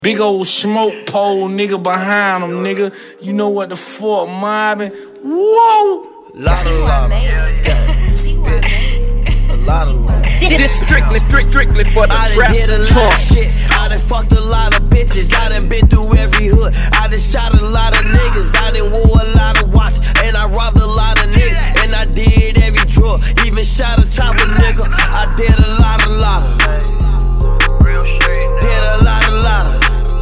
Big old smoke pole, nigga, behind them, nigga. You know what the fuck, mobbing? Whoa! Lot of love. A lot of love. This strictly for the trap. I done did a lot of shit. I done fucked a lot of bitches. I done been through every hood. I done shot a lot of niggas. I done wore a lot of watch. And I robbed a lot of niggas. And I did every drug. Even shot a chopper, nigga. I did a lot of. Did a lot of.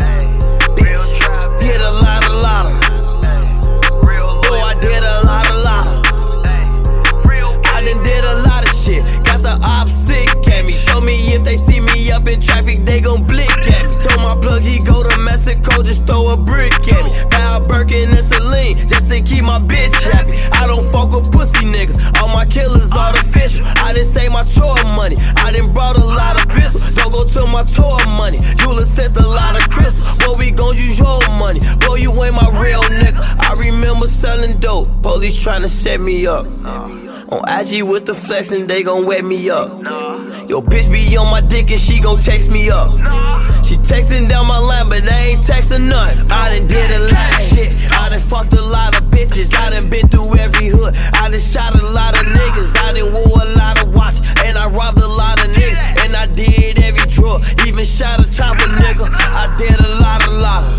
Did a lot of. Oh, I did a lot of. I done did a lot of shit. Got the ops sick at me. Told me if they see me up in traffic, they gon' blick at me. Told my plug he go to Mexico, just throw a brick at me. Pal Birkin and Celine, just to keep my bitch happy. I don't fuck with pussy niggas. All my killers artificial. I done save my chore money. I done brought a lot of pistols. Don't go to my tour money. Jewelers sent a lot of crystals. Boy, we gon' use your money. Boy, you ain't my real nigga. I remember selling dope. Police tryna set me up. On IG with the flex and they gon' wet me up. Yo, bitch be on my dick and she gon' text me up. She texting down my line, but they ain't texting none. I done did a lot of shit. I done fucked a lot of bitches. I done been through every hood. I done shot a lot of niggas. I done wore a lot of watch. And I robbed a lot of niggas. And I did every drug. Even shot a chopper, nigga. I did a lot of.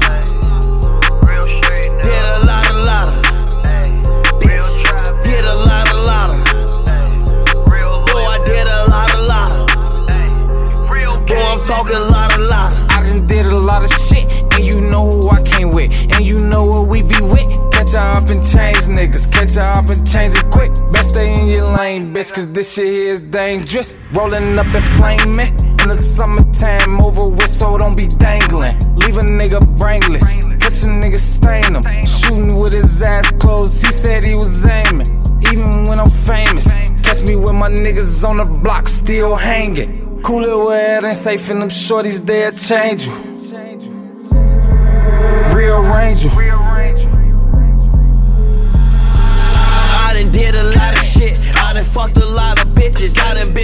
Did a lot of. Did a lot of. Boy, I did a lot of. Boy, I'm talking a lot of. I done did a lot of shit, and you know who I came with, and you know what we be with. Catch her up and change niggas, catch her up and change it quick. Best stay in your lane, bitch, cause this shit here is dangerous. Rolling up and flaming, in the summertime over with, so don't be dangling. Leave a nigga brainless, catch a nigga stain him. Shooting with his ass closed, he said he was aiming. Even when I'm famous, catch me with my niggas on the block still hanging. Cool it where it ain't safe and them shorties they'll change you. Rearrange you. I done did a lot of shit. I done fucked a lot of bitches. I done been